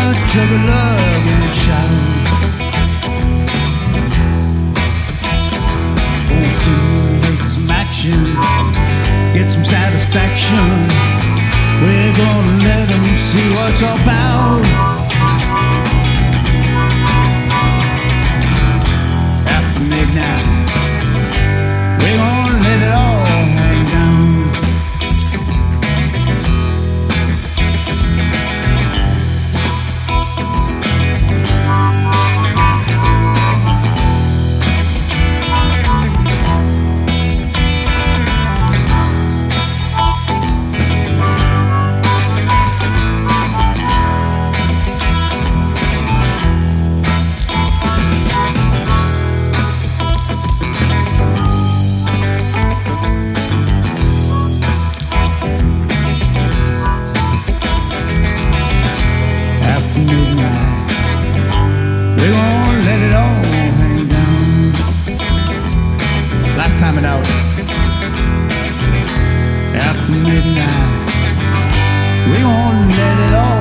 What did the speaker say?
chug a lug and shout. Oh, stimulate some action, get some satisfaction. We're gonna let them see what's all about. After midnight, we're gonna let it all hang down. Midnight, we're gonna let it all hang down. Last time it out. After midnight, we're gonna let it all